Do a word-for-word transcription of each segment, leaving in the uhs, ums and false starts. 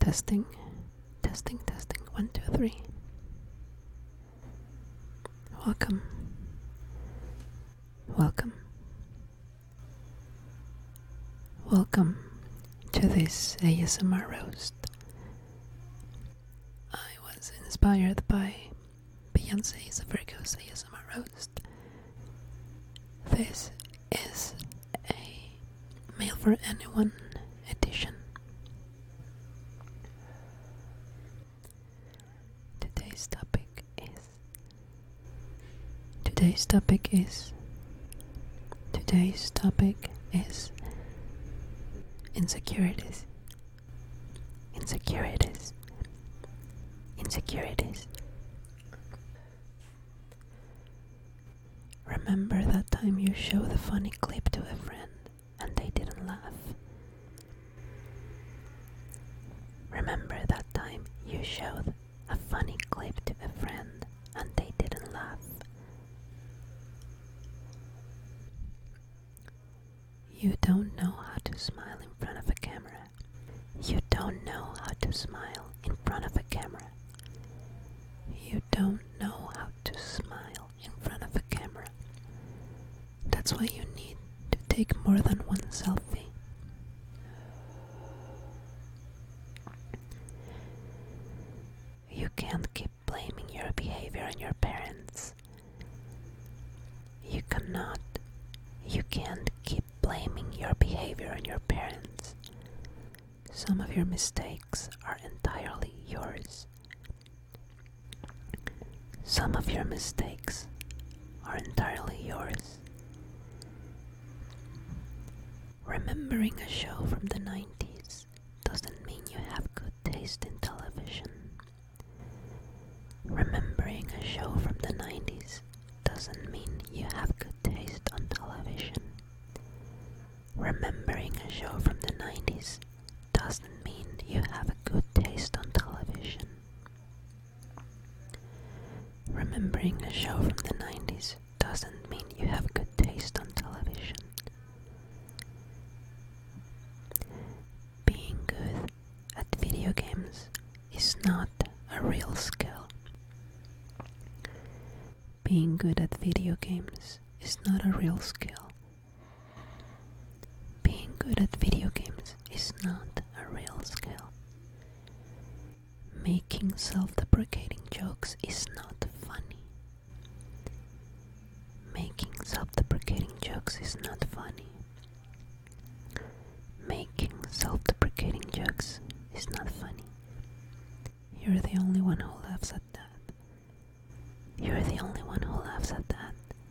Testing, testing, testing. One, two, three. Welcome. Welcome. Welcome to this A S M R roast. I was inspired by Beyonce's Virgo's A S M R roast. This is a Mail for Anyone edition. Today's topic is Today's topic is Today's topic is insecurities. Insecurities. Insecurities. Remember that time you showed a funny clip to a friend and they didn't laugh? Remember that time you showed a funny clip to a friend and they didn't laugh? You don't know how to smile in front of a camera. You don't know how to smile in front of a camera. You don't know how to smile in front of a camera. That's why you need to take more than one selfie. You can't keep blaming your behavior on your parents. You cannot. You can't keep blaming your behavior on your parents. Some of your mistakes are entirely yours. Some of your mistakes are entirely yours. Remembering a show from the nineties doesn't mean you have good taste in television. Remembering a show from the nineties doesn't mean you have good taste on television. Remembering a show from the nineties doesn't mean you have a good taste on television. Remembering a show from the nineties doesn't mean you have good taste on television. Being good at video games is not a real skill. Being good at video games is not a real skill. Being good at video games is not a real skill. Making self-deprecating jokes is not funny. Making self-deprecating jokes is not funny. Making self-deprecating jokes is not funny. You're the only one who laughs at that. You're the only one who laughs at that.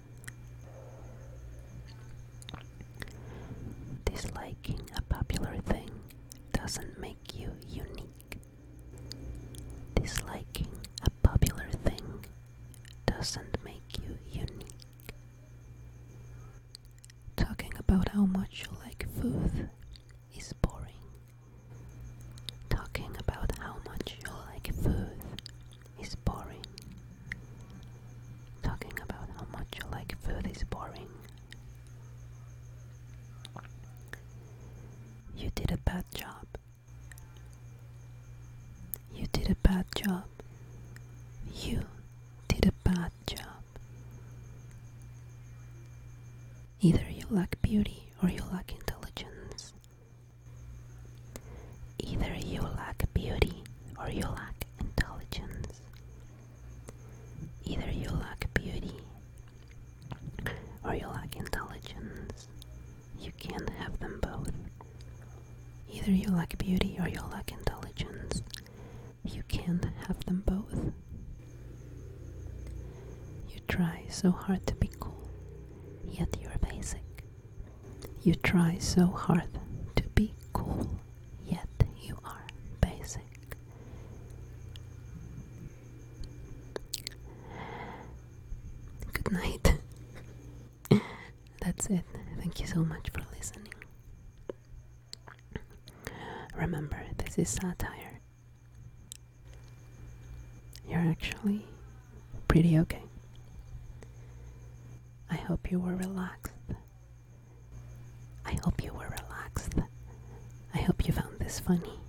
Disliking a popular thing doesn't make you unique. Disliking a popular thing doesn't make you unique. Talking about how much you like food is boring. Talking about how much you like food is boring. Talking about how much you like food is boring. You did a bad job. You did a bad job. You did a bad job. Either you lack beauty or you lack intelligence. Either you lack beauty or you lack intelligence. Either you lack beauty or you lack intelligence. You can't have them both. Either you lack beauty or you lack intelligence. You can't have them both. You try so hard to be cool, yet you're basic. You try so hard to be cool, yet you are basic. Good night. That's it. Thank you so much for listening. Remember, this is satire. You're actually pretty okay. I hope you were relaxed. I hope you were relaxed. I hope you found this funny.